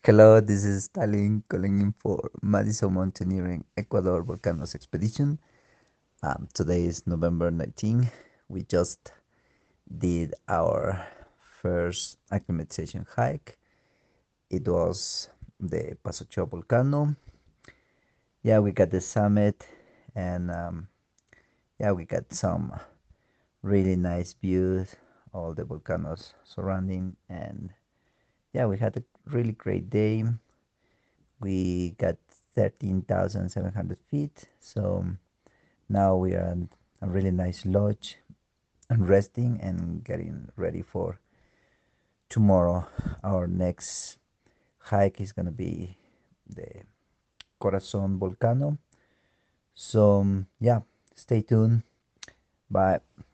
Hello, this is Stalin calling in for Madison Mountaineering Ecuador Volcanoes Expedition. Today is November 19. We just did our first acclimatization hike. It was the Pasocho Volcano. Yeah, we got the summit and yeah, we got some really nice views, all the volcanoes surrounding, and yeah, we had a really great day. We got 13,700 feet. So now we are in a really nice lodge and resting and getting ready for tomorrow. Our next hike is going to be the Corazon Volcano. So, yeah, stay tuned. Bye.